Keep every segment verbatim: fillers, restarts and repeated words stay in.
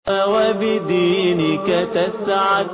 وبدينك تسعد.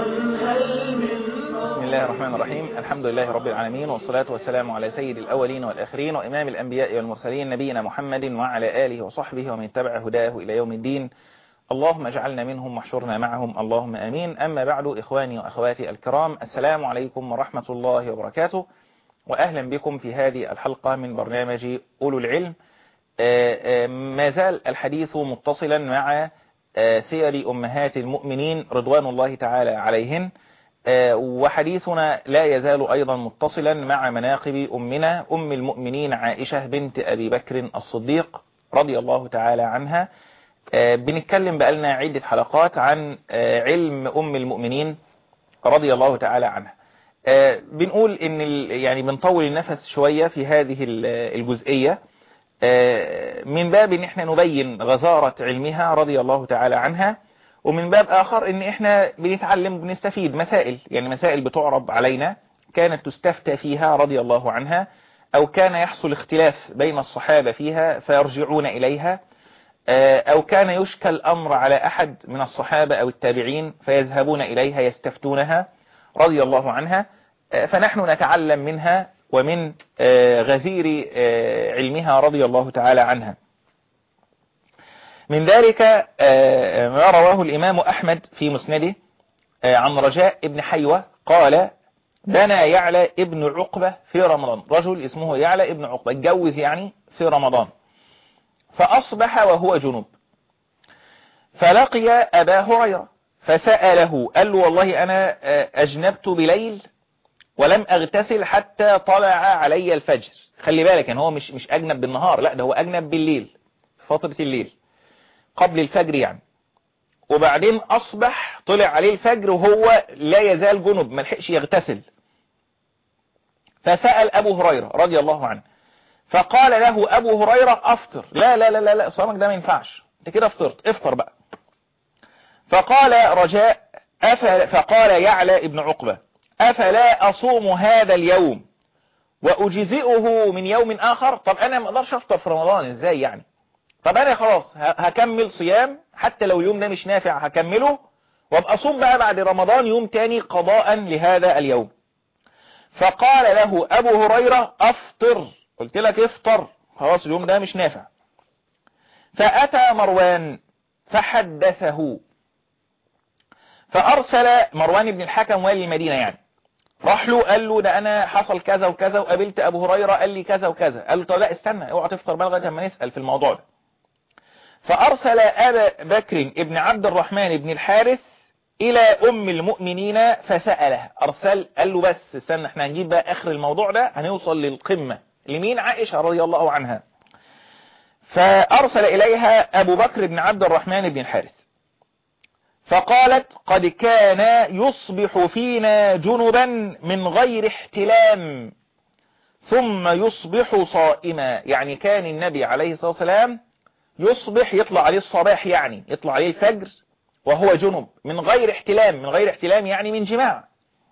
بسم الله الرحمن الرحيم. الحمد لله رب العالمين، والصلاة والسلام على سيد الأولين والآخرين وإمام الأنبياء والمرسلين نبينا محمد وعلى آله وصحبه ومن تبع هداه إلى يوم الدين. اللهم اجعلنا منهم واحشرنا معهم، اللهم آمين. أما بعد، إخواني وأخواتي الكرام، السلام عليكم ورحمة الله وبركاته، وأهلا بكم في هذه الحلقة من برنامج أولو العلم. ما زال الحديث متصلا مع سير أمهات المؤمنين رضوان الله تعالى عليهن، وحديثنا لا يزال أيضا متصلا مع مناقب أمنا أم المؤمنين عائشة بنت أبي بكر الصديق رضي الله تعالى عنها. بنتكلم بقالنا عدة حلقات عن علم أم المؤمنين رضي الله تعالى عنها. بنقول إن يعني بنطول النفس شوية في هذه الجزئية من باب ان احنا نبين غزارة علمها رضي الله تعالى عنها، ومن باب اخر ان احنا بنتعلم بنستفيد مسائل، يعني مسائل بتعرض علينا كانت تستفتى فيها رضي الله عنها، او كان يحصل اختلاف بين الصحابة فيها فيرجعون اليها، او كان يشكل الامر على احد من الصحابة او التابعين فيذهبون اليها يستفتونها رضي الله عنها، فنحن نتعلم منها ومن غزير علمها رضي الله تعالى عنها. من ذلك ما رواه الإمام أحمد في مسنده عن رجاء ابن حيوة قال: بنى يعلى ابن عقبة في رمضان، رجل اسمه يعلى ابن عقبة اتجوز يعني في رمضان، فأصبح وهو جنوب، فلقي أبا هريرة فسأله، قال له: والله أنا أجنبت بليل ولم أغتسل حتى طلع علي الفجر. خلي بالك، يعني هو مش مش أجنب بالنهار، لا ده هو أجنب بالليل، فترة الليل قبل الفجر يعني، وبعدين أصبح طلع عليه الفجر وهو لا يزال جنب ما لحقش يغتسل. فسأل أبو هريرة رضي الله عنه، فقال له أبو هريرة: أفطر. لا لا لا لا, لا صومك ده ما ينفعش، أنت كده افطرت، افطر بقى. فقال رجاء أفل فقال يعلى ابن عقبة: أفلا أصوم هذا اليوم وأجزئه من يوم آخر؟ طب أنا ما أقدرش أفطر في رمضان إزاي يعني؟ طب أنا خلاص هكمل صيام حتى لو اليوم ده مش نافع، هكمله وابقى أصوم بقى بعد رمضان يوم تاني قضاء لهذا اليوم. فقال له أبو هريرة: أفطر، قلت لك افطر، خلاص اليوم ده مش نافع. فأتى مروان فحدثه، فأرسل مروان بن الحكم والي المدينة يعني، راح له قال له: ده انا حصل كذا وكذا وقابلت ابو هريرة قال لي كذا وكذا. قال له: طب لا استنى، اوعى تفطر بقى لغايه اما نسال في الموضوع ده. فارسل ابا بكر ابن عبد الرحمن بن الحارث الى ام المؤمنين فسالها، ارسل قال له: بس استنى، احنا هنجيب بقى اخر الموضوع ده، هنوصل للقمه لمين؟ عائشه رضي الله عنها. فارسل اليها ابو بكر بن عبد الرحمن بن الحارث فقالت: قد كان يصبح فينا جنبا من غير احتلام ثم يصبح صائما. يعني كان النبي عليه الصلاة والسلام يصبح، يطلع عليه الصباح يعني يطلع عليه الفجر وهو جنب من غير احتلام، من غير احتلام يعني من جماع،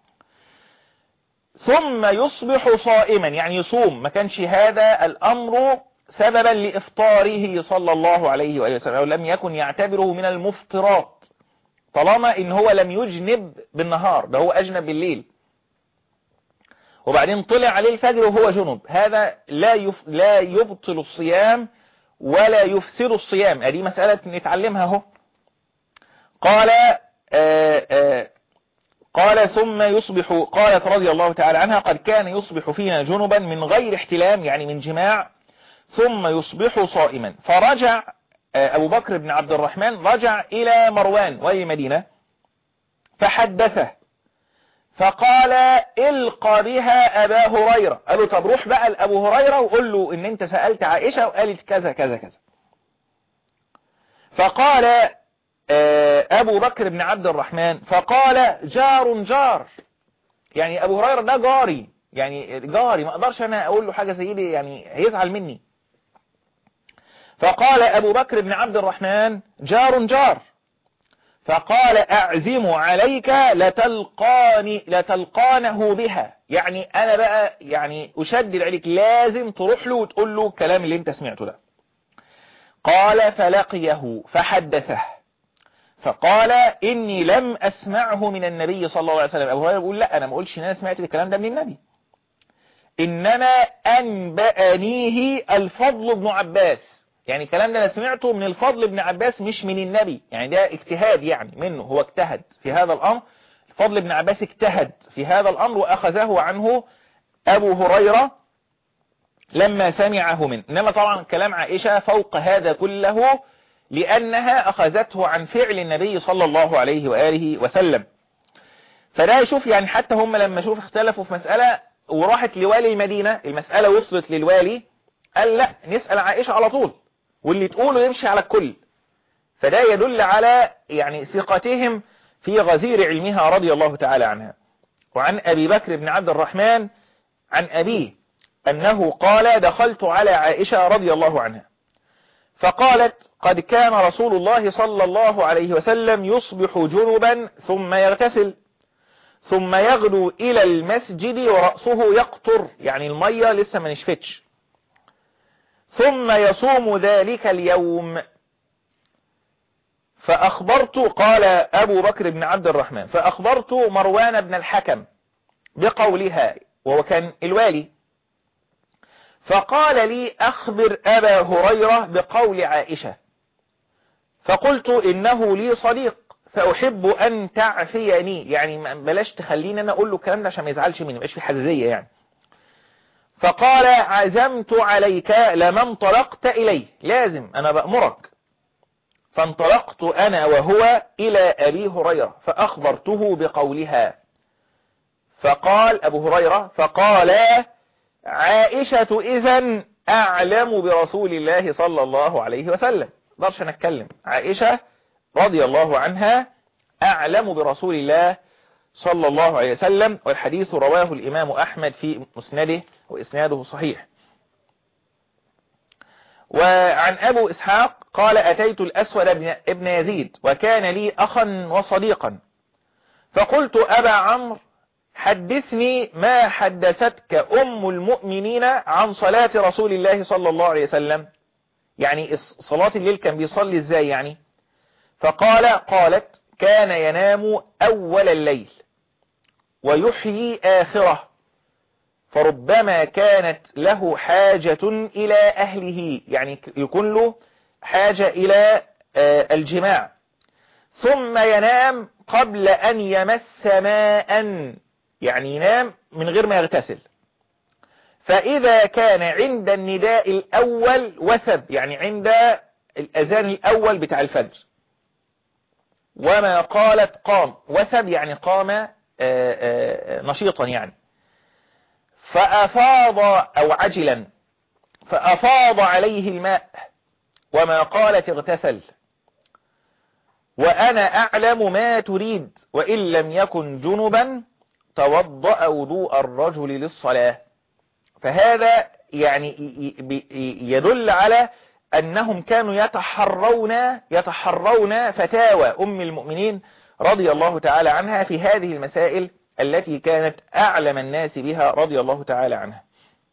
ثم يصبح صائما يعني يصوم. ما كانش هذا الأمر سببا لإفطاره صلى الله عليه وآله وسلم، أو لم يكن يعتبره من المفطرات طالما ان هو لم يجنب بالنهار، ده هو اجنب بالليل وبعدين طلع عليه الفجر وهو جنب. هذا لا يف... لا يبطل الصيام ولا يفسد الصيام، ادي مسألة نتعلمها اهو. قال آآ آآ قال ثم يصبح، قالت رضي الله تعالى عنها: قد كان يصبح فينا جنبا من غير احتلام يعني من جماع ثم يصبح صائما. فرجع أبو بكر بن عبد الرحمن، رجع إلى مروان ولي المدينة فحدثه، فقال: القى بها أبا هريرة. قالوا: طب روح بقى لأبو هريرة وقول له إن أنت سألت عائشة وقالت كذا كذا كذا. فقال أبو بكر بن عبد الرحمن، فقال: جار جار، يعني أبو هريرة ده جاري، يعني جاري، ما أقدرش أنا أقول له حاجة سيدي يعني هيزعل مني. فقال أبو بكر بن عبد الرحمن: جار جار. فقال: أعزم عليك لتلقاني لتلقانه بها، يعني أنا بقى يعني أشدد عليك، لازم تروح له وتقول له الكلام اللي انت سمعته ده. قال: فلقيه فحدثه فقال إني لم أسمعه من النبي صلى الله عليه وسلم. أبو هريرة بيقول لا، أنا ما أقولش إن أنا سمعت الكلام ده من النبي، إنما أنبأنيه الفضل بن عباس. يعني الكلام ده أنا سمعته من الفضل بن عباس مش من النبي، يعني ده اجتهاد يعني منه، هو اجتهد في هذا الأمر. الفضل بن عباس اجتهد في هذا الأمر وأخذه عنه أبو هريرة لما سمعه منه. إنما طبعا كلام عائشة فوق هذا كله، لأنها أخذته عن فعل النبي صلى الله عليه وآله وسلم. فده يشوف يعني حتى هم لما شوف اختلفوا في مسألة وراحت لوالي المدينة، المسألة وصلت للوالي، قال لا نسأل عائشة على طول، واللي تقوله يمشي على الكل. فده يدل على يعني ثقتهم في غزير علمها رضي الله تعالى عنها. وعن أبي بكر بن عبد الرحمن عن أبيه أنه قال دخلت على عائشة رضي الله عنها فقالت قد كان رسول الله صلى الله عليه وسلم يصبح جنبا ثم يغتسل ثم يغدو إلى المسجد ورأسه يقطر، يعني المية لسه ما نشفتش، ثم يصوم ذلك اليوم. فأخبرت، قال أبو بكر بن عبد الرحمن، فأخبرت مروان بن الحكم بقولها وهو كان الوالي، فقال لي أخبر أبا هريرة بقول عائشة، فقلت إنه لي صديق فأحب أن تعفيني، يعني بلاش تخليني أنا أقول له الكلام ده عشان ما يزعلش مني، مبقاش في حزازية يعني. فقال عزمت عليك لما انطلقت إليه، لازم أنا بأمرك. فانطلقت أنا وهو إلى أبي هريرة فأخبرته بقولها، فقال أبو هريرة فقال عائشة إذن أعلم برسول الله صلى الله عليه وسلم. مقدرش نتكلم، عائشة رضي الله عنها أعلم برسول الله صلى الله عليه وسلم. والحديث رواه الإمام أحمد في مسنده وإسناده صحيح. وعن أبو إسحاق قال أتيت الأسود ابن يزيد وكان لي أخا وصديقا فقلت أبا عمرو حدثني ما حدثتك أم المؤمنين عن صلاة رسول الله صلى الله عليه وسلم، يعني صلاة الليل كان بيصلي ازاي يعني. فقال قالت كان ينام أول الليل ويحيي آخره، فربما كانت له حاجة إلى أهله، يعني يكون له حاجة إلى الجماع، ثم ينام قبل أن يمس ماء، يعني ينام من غير ما يغتسل. فإذا كان عند النداء الأول وثب، يعني عند الأذان الأول بتاع الفجر، وما قالت قام، وثب يعني قام نشيطا يعني، فأفاض أو عجلا فأفاض عليه الماء، وما قالت اغتسل، وأنا أعلم ما تريد، وإن لم يكن جنبا توضأ وضوء الرجل للصلاة. فهذا يعني يدل على أنهم كانوا يتحرون يتحرون فتاوى أم المؤمنين رضي الله تعالى عنها في هذه المسائل التي كانت أعلم الناس بها رضي الله تعالى عنها.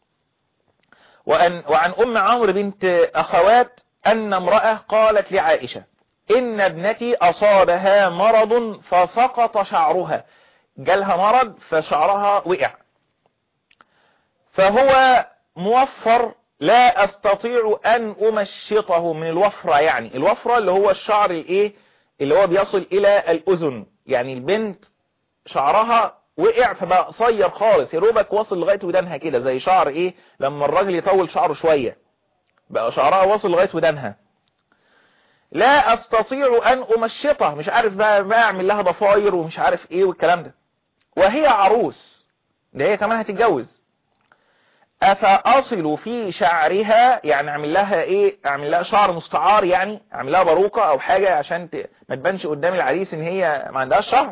وأن وعن أم عمرو بنت أخوات أن امرأة قالت لعائشة إن ابنتي أصابها مرض فسقط شعرها، جالها مرض فشعرها وقع، فهو موفر لا أستطيع أن أمشطه، من الوفرة يعني، الوفرة اللي هو الشعر الايه اللي هو بيصل إلى الأذن، يعني البنت شعرها وقع فبقى قصير خالص، يروبك واصل لغاية ودانها كده، زي شعر ايه لما الراجل يطول شعره شوية بقى شعرها واصل لغاية ودانها. لا أستطيع أن أمشطه، مش عارف بقى, بقى أعمل لها ضفاير ومش عارف ايه والكلام ده، وهي عروس، ده هي كمان هتتجوز. أفأصل في شعرها، يعني أعمل لها ايه، أعمل لها شعر مستعار، يعني أعمل لها باروكة أو حاجة عشان ت... ما تبانش قدام العريس إن هي ما عندهاش شعر.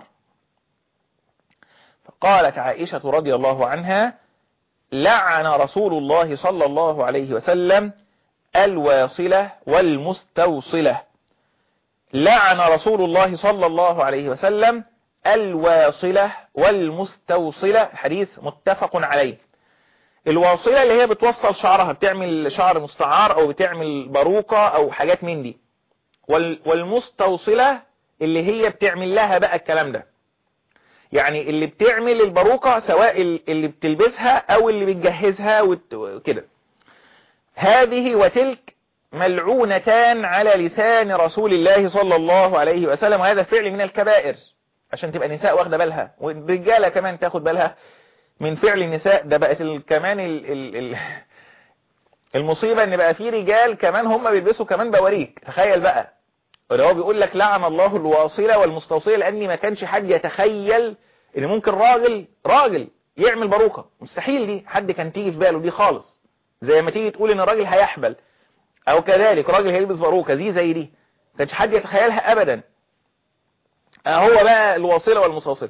فقالت عائشة رضي الله عنها لعن رسول الله صلى الله عليه وسلم الواصلة والمستوصلة، لعن رسول الله صلى الله عليه وسلم الواصلة والمستوصلة، حديث متفق عليه. الواصلة اللي هي بتوصل شعرها، بتعمل شعر مستعار او بتعمل باروكة او حاجات من دي، والمستوصلة اللي هي بتعمل لها بقى الكلام ده، يعني اللي بتعمل الباروكة سواء اللي بتلبسها او اللي بتجهزها وكده. هذه وتلك ملعونتان على لسان رسول الله صلى الله عليه وسلم، وهذا فعل من الكبائر، عشان تبقى النساء واخده بالها والرجاله كمان تاخد بالها من فعل النساء ده. بقت كمان ال ال ال المصيبه ان بقى في رجال كمان هم بيلبسوا كمان بواريك. تخيل بقى، وده هو بيقول لك لعن الله الواصله والمستوصله، لان ما كانش حد يتخيل ان ممكن راجل راجل يعمل باروكه، مستحيل دي حد كان تيجي في باله دي خالص. زي ما تيجي تقول ان الراجل هيحبل او كذلك راجل هيلبس باروكه دي زي دي، ما كانش حد يتخيلها ابدا. هو بقى الواصله والمستوصله.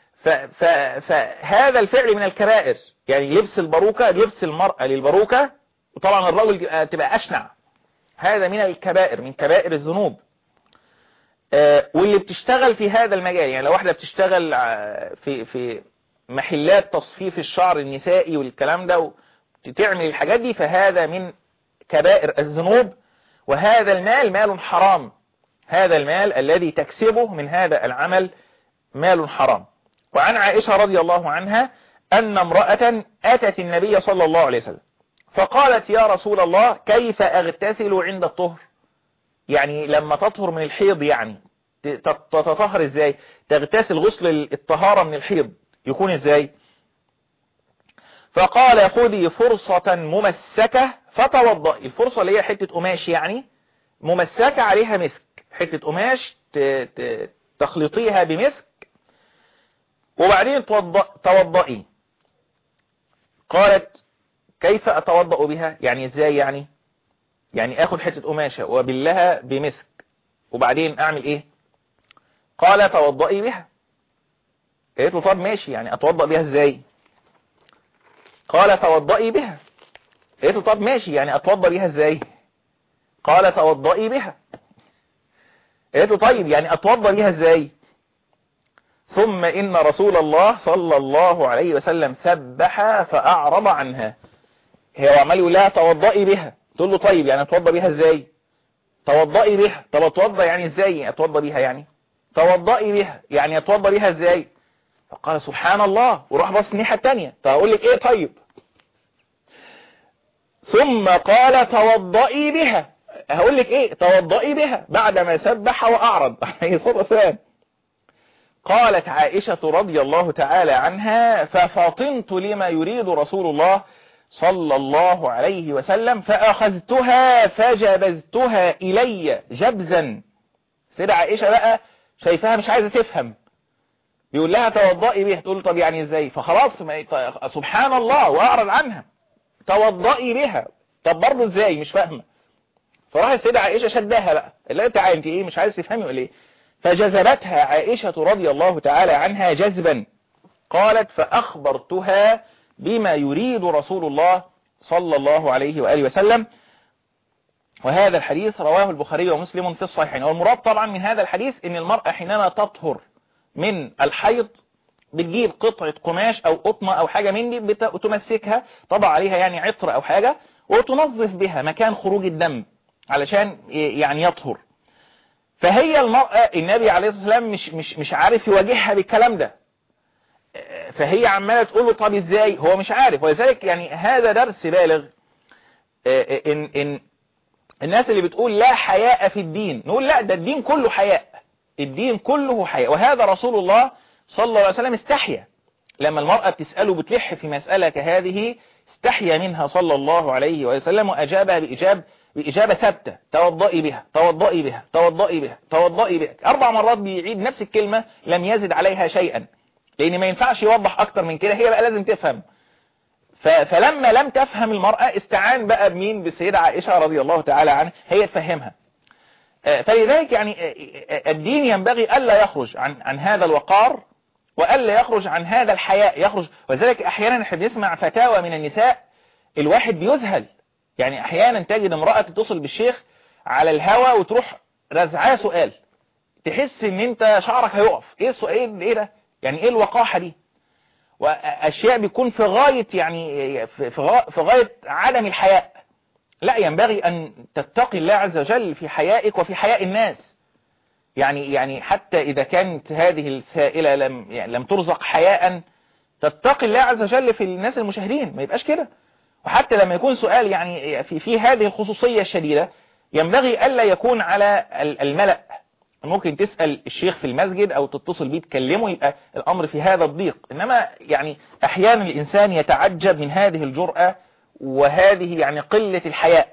فهذا الفعل من الكبائر، يعني لبس الباروكه، لبس المرأة للباروكه، وطبعا الرجل تبقى اشنع، هذا من الكبائر، من كبائر الذنوب. واللي بتشتغل في هذا المجال، يعني لو واحدة بتشتغل في في محلات تصفيف الشعر النسائي والكلام ده وتعمل الحاجات دي، فهذا من كبائر الذنوب، وهذا المال مال حرام. هذا المال الذي تكسبه من هذا العمل مال حرام. وعن عائشة رضي الله عنها أن امرأة أتت النبي صلى الله عليه وسلم فقالت: يا رسول الله، كيف أغتسل عند الطهر؟ يعني لما تطهر من الحيض، يعني تتطهر ازاي؟ تغتسل غسل الطهارة من الحيض يكون ازاي؟ فقال: خذي فرصة ممسكة فتوضئي. الفرصة اللي هي حتة قماش يعني ممسكة عليها مسك، حتة قماش تخلطيها بمسك وبعدين توضئي. قالت: كيف أتوضأ بها؟ يعني ازاي يعني؟ يعني اخد حتة قماشة وبلها بمسك وبعدين اعمل ايه؟ قال: توضئي بها. قالت له: طب ماشي، يعني اتوضأ بها ازاي؟ قال: توضئي بها. قالت له: طب ماشي، يعني اتوضأ بها ازاي؟ قال: توضئي بها. قالت له: طيب يعني اتوضأ بها ازاي؟ ثم ان رسول الله صلى الله عليه وسلم سبح فاعرض عنها. هي وعمال يقول لها توضئي بها، تقول له: طيب يعني اتوضى بيها ازاي؟ توضئي بها. طب اتوضى يعني ازاي اتوضى بيها؟ يعني توضئي بها يعني اتوضى بيها ازاي؟ فقال: سبحان الله، وراح بص الناحيه الثانيه. طب اقول لك ايه؟ طيب. ثم قال: توضئي بها. هقول لك ايه؟ توضئي بها بعدما سبح واعرض عليه الصلاه والسلام. قالت عائشه رضي الله تعالى عنها: ففطنت لما يريد رسول الله صلى الله عليه وسلم فأخذتها فجبزتها إلي جبزا. سيدة عائشة بقى شايفاها مش عايزة تفهم، بيقول لها توضئي بها، تقول له: طب يعني ازاي؟ فخلاص سبحان الله وأعرض عنها، توضئي بها، طب برضه ازاي؟ مش فاهمة. فراح السيدة عائشة شدها بقى، لا تعالى انت ايه مش عايز تفهمي ولا ايه؟ فجذبتها عائشة رضي الله تعالى عنها جذبا. قالت: فأخبرتها بما يريد رسول الله صلى الله عليه وآله وسلم. وهذا الحديث رواه البخاري ومسلم في الصحيحين. والمراد طبعا من هذا الحديث ان المرأة حينما تطهر من الحيض بتجيب قطعة قماش او قطنة او حاجة من دي وتمسكها، طبع عليها يعني عطر او حاجة، وتنظف بها مكان خروج الدم علشان يعني يطهر. فهي المرأة النبي عليه الصلاة والسلام مش مش مش عارف يواجهها بالكلام ده، فهي عمالة تقول له: طب ازاي؟ هو مش عارف. ولذلك يعني هذا درس بالغ. إن, إن الناس اللي بتقول لا حياء في الدين، نقول لا، ده الدين كله حياء، الدين كله حياء. وهذا رسول الله صلى الله عليه وسلم استحيا لما المرأة تسأله بتلح في مسألة كهذه، استحيا منها صلى الله عليه وسلم وأجابها بإجابة بإجابة ثابتة: توضئي بها، توضئي بها، توضئي بها، توضئي بها. أربع مرات بيعيد نفس الكلمة، لم يزد عليها شيئا، لأن ما ينفعش يوضح أكتر من كده، هي بقى لازم تفهم. فلما لم تفهم المرأة استعان بقى بمين؟ بالسيدة عائشة رضي الله تعالى عنها، هي تفهمها. فلذلك يعني الدين ينبغي ألا يخرج عن عن هذا الوقار وألا يخرج عن هذا الحياء يخرج. ولذلك أحيانا احنا بنسمع فتاوى من النساء الواحد بيذهل، يعني أحيانا تجد امرأة تتصل بالشيخ على الهوى وتروح رزعاه سؤال، تحس ان انت شعرك هيقف. ايه السؤال؟ ايه ده؟ يعني ايه الوقاحة دي؟ واشياء بيكون في غاية يعني في غاية عدم الحياء. لا، ينبغي ان تتقي الله عز وجل في حيائك وفي حياء الناس. يعني يعني حتى إذا كانت هذه السائلة لم يعني لم ترزق حياء تتقي الله عز وجل في الناس المشاهدين، ما يبقاش كده. وحتى لما يكون سؤال يعني في في هذه الخصوصية الشديدة ينبغي ألا يكون على الملأ. ممكن تسأل الشيخ في المسجد أو تتصل بيه تكلمه، يبقى الأمر في هذا الضيق. إنما يعني أحيانا الإنسان يتعجب من هذه الجرأة وهذه يعني قلة الحياء.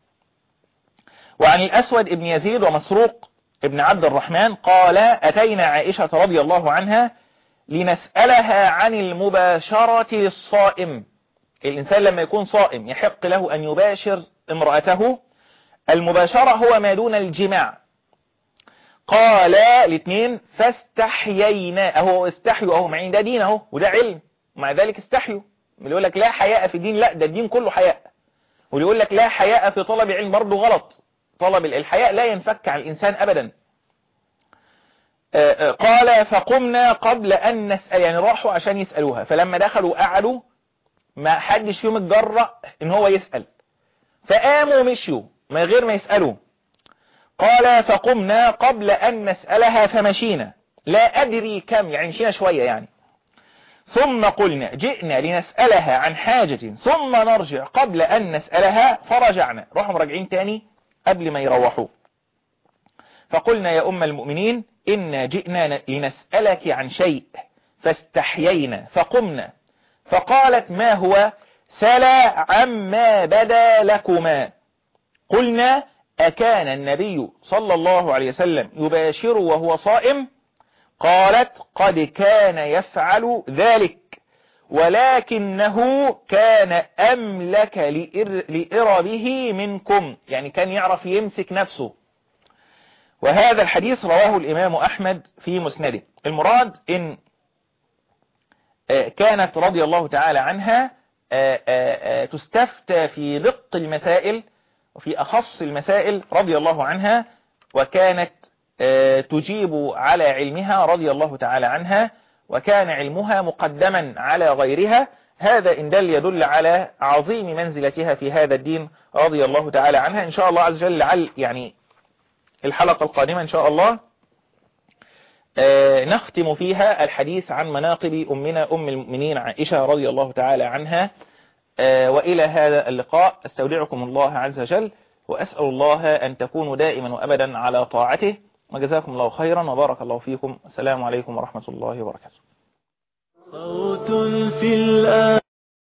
وعن الأسود ابن يزيد ومسروق ابن عبد الرحمن قال: أتينا عائشة رضي الله عنها لنسألها عن المباشرة للصائم. الإنسان لما يكون صائم يحق له أن يباشر امرأته. المباشرة هو ما دون الجماع. قال الاثنين: فاستحيينا، اهو استحيوا اهو، معين ده دين اهو وده علم، ومع ذلك استحيوا. اللي يقول لك لا حياء في الدين، لا ده الدين كله حياء. واللي يقول لك لا حياء في طلب العلم برضه غلط. طلب الحياء لا ينفك عن الإنسان أبدا. قال: فقمنا قبل أن نسأل، يعني راحوا عشان يسألوها، فلما دخلوا قعدوا ما حدش فيهم اتجرأ ان هو يسأل، فقاموا مشيوا من غير ما يسألوا. قال: فقمنا قبل أن نسألها فمشينا لا أدري كم، يعني مشينا شوية يعني. ثم قلنا: جئنا لنسألها عن حاجة ثم نرجع قبل أن نسألها، فرجعنا، راحوا مراجعين تاني قبل ما يروحوا. فقلنا: يا أم المؤمنين إنا جئنا لنسألك عن شيء فاستحيينا فقمنا. فقالت: ما هو؟ سلا عما بدا لكما. قلنا: أكان النبي صلى الله عليه وسلم يباشر وهو صائم؟ قالت: قد كان يفعل ذلك، ولكنه كان أملك لإربه منكم، يعني كان يعرف يمسك نفسه. وهذا الحديث رواه الإمام أحمد في مسنده. المراد إن كانت رضي الله تعالى عنها تستفتى في دق المسائل وفي أخص المسائل رضي الله عنها، وكانت تجيب على علمها رضي الله تعالى عنها، وكان علمها مقدما على غيرها. هذا إن دل يدل على عظيم منزلتها في هذا الدين رضي الله تعالى عنها. إن شاء الله عز وجل لعل يعني الحلقة القادمة إن شاء الله نختم فيها الحديث عن مناقب أمنا أم المؤمنين عائشة رضي الله تعالى عنها. وإلى هذا اللقاء استودعكم الله عز وجل، وأسأل الله أن تكونوا دائما وأبدا على طاعته، وجزاكم الله خيرا وبارك الله فيكم. السلام عليكم ورحمة الله وبركاته. صوت في الآن